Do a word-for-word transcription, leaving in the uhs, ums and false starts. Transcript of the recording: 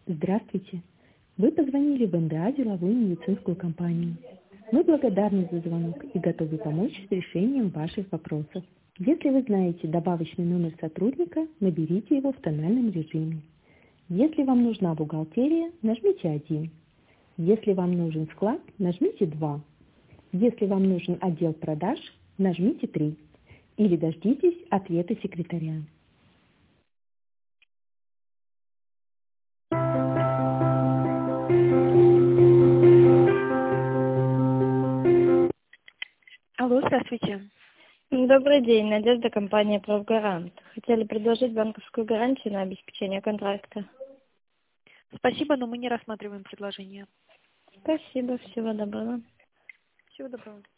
Здравствуйте! Вы позвонили в эн дэ а деловую медицинскую компанию. Мы благодарны за звонок и готовы помочь с решением ваших вопросов. Если вы знаете добавочный номер сотрудника, наберите его в тональном режиме. Если вам нужна бухгалтерия, нажмите один. Если вам нужен склад, нажмите два. Если вам нужен отдел продаж, нажмите три. Или дождитесь ответа секретаря. Алло, здравствуйте. Добрый день, Надежда, компания «Правгарант». Хотели предложить банковскую гарантию на обеспечение контракта. Спасибо, но мы не рассматриваем предложение. Спасибо, всего доброго. Всего доброго.